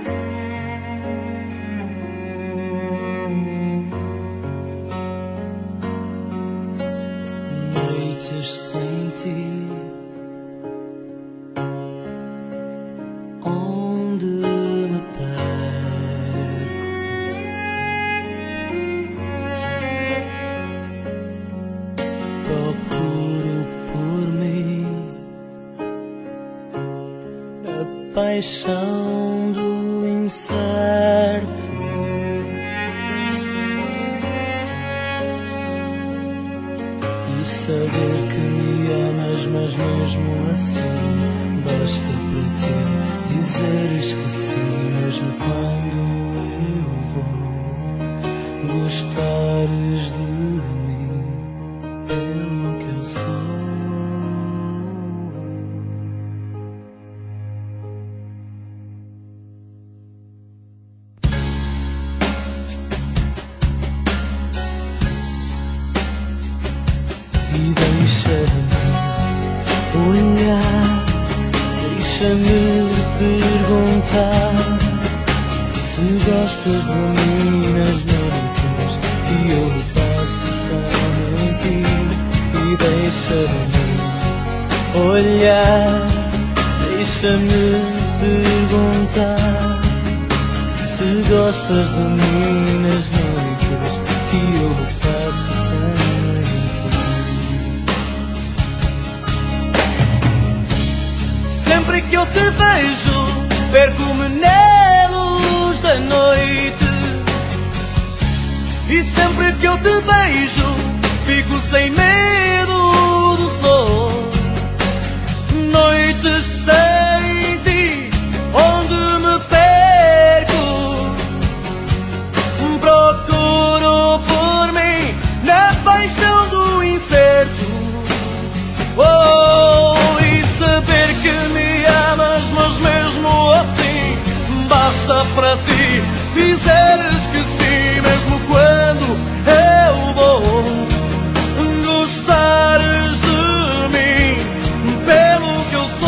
Noites sem ti, onde me perco, procuro por mim a paixão do incerto. E saber que me amas, mas mesmo assim basta para ti dizeres que sim, mesmo quando eu vou gostares de mim pelo que eu sou. E deixa-me olhar, deixa-me perguntar se gostas de mim nas noites que eu passo somente. E deixa-me olhar, deixa-me perguntar se gostas de mim nas noites que eu passo somente. Sempre que eu te vejo, perco-me na luz da noite. E sempre que eu te beijo, fico sem medo do sol. Noites sem ti, onde me perco, procuro por mim na paixão do incerto. Oh, e saber que me amas, mas mesmo assim basta para ti dizeres que sim, mesmo quando eu vou gostares de mim pelo que eu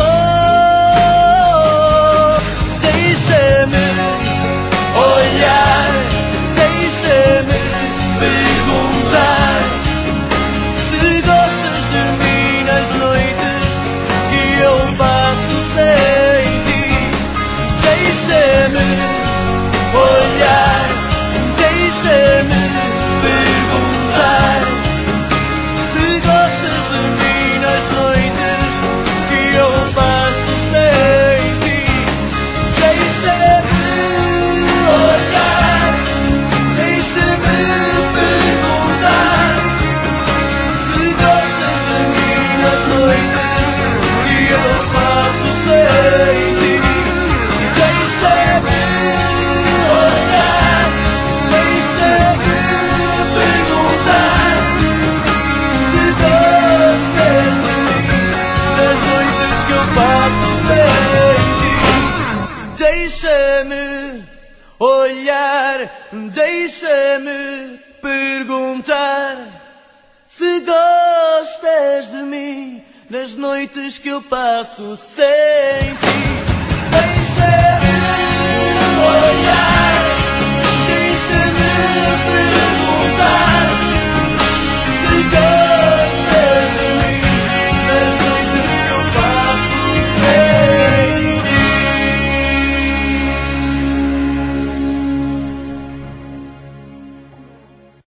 sou. Deixa-me olhar, deixa-me perguntar se gostas de mim nas noites que eu passo sem ti. Deixa-me olhar, deixa-me perguntar se gostas de mim nas noites que eu passo sem ti. Deixa-me olhar, deixa-me perguntar se gostas de mim nas noites que eu passo sem ti. Deixa-me olhar, deixa-me perguntar se gostas de mim nas noites que eu passo sem ti. Deixa-me olhar, deixa-me perguntar se gostas de mim nas noites que eu passo sem ti. Deixa